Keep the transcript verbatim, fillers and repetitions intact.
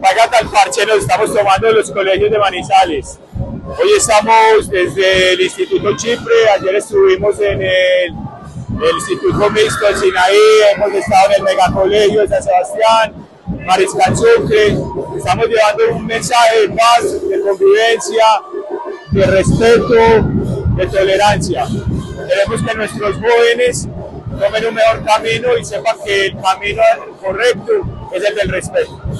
Paga al parche, nos estamos tomando en los colegios de Manizales. Hoy estamos desde el Instituto Chipre, ayer estuvimos en el, el Instituto Mixto del Sinaí, hemos estado en el Megacolegio de San Sebastián, Mariscal Sucre. Estamos llevando un mensaje de paz, de convivencia, de respeto, de tolerancia. Queremos que nuestros jóvenes tomen un mejor camino y sepan que el camino correcto es el del respeto.